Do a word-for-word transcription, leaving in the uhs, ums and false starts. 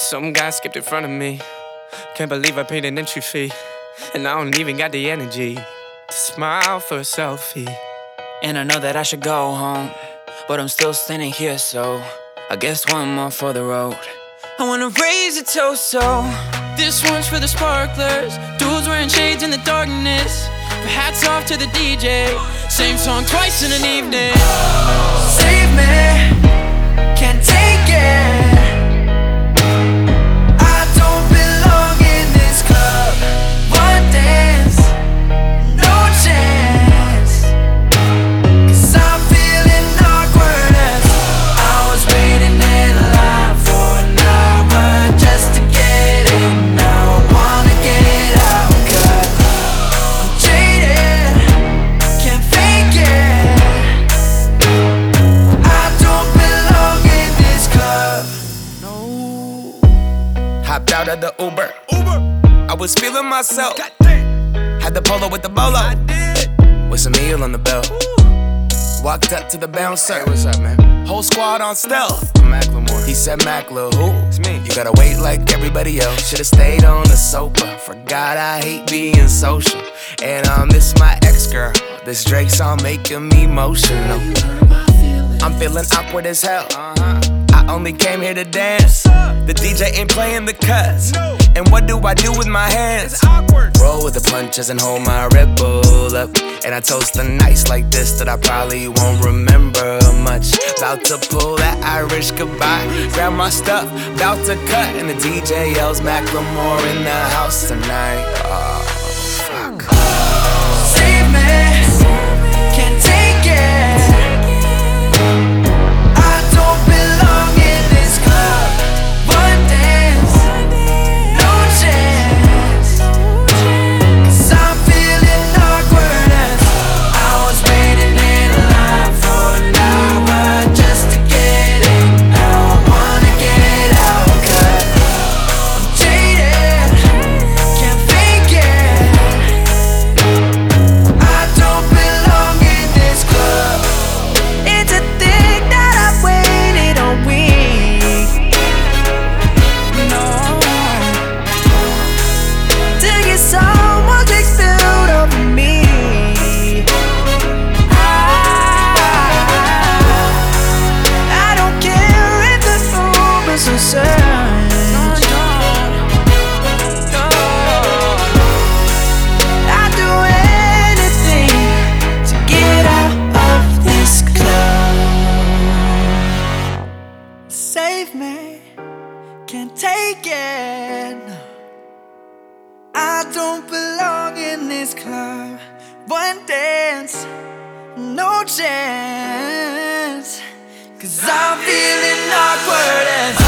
Some guy skipped in front of me. Can't believe I paid an entry fee, and I don't even got the energy to smile for a selfie. And I know that I should go home, but I'm still standing here, so I guess one more for the road. I wanna raise a toast, so this one's for the sparklers, dudes wearing shades in the darkness. But hats off to the D J, same song twice in an evening. Save me, can't take it. I don't belong in this club. One dance, no chance. Cause I'm feeling awkward as I was waiting in line for an hour just to get in. Now I wanna get out, cause I'm jaded, can't fake it. I don't belong in this club. Hopped out of the Uber. Uber. I was feeling myself. Goddamn. Had the polo with the bolo. I did. With some meal on the belt. Walked up to the bouncer. Hey, what's up, man? Whole squad on stealth. I'm Macklemore. He said, Mackler, who? It's me. You gotta wait like everybody else. Should've stayed on the sofa. Forgot I hate being social. And I miss my ex-girl. This Drake song making me emotional. I'm feeling awkward as hell. Uh-huh. I only came here to dance. The D J ain't playing the cuts. No. And what do I do with my hands? It's awkward. Roll with the punches and hold my Red Bull up. And I toast the nights like this that I probably won't remember much. About to pull that Irish goodbye. Grab my stuff, about to cut. And the D J yells Macklemore in the house tonight. Oh, fuck. Save me, can't take it. I don't belong in this club. One dance, no chance. Cause I'm feeling awkward as I was waiting in line for an hour just to get in. Now I wanna get out, cause I'm jaded, can't fake it. I don't belong in this club. It's a thing that I've waited a week. No, to get someone takes build over me. I, I don't care if the room is a search. I'd do anything to get out of this club. Save me, can't take it. I don't belong in this club. One dance, no chance. Cause I'm feeling awkward as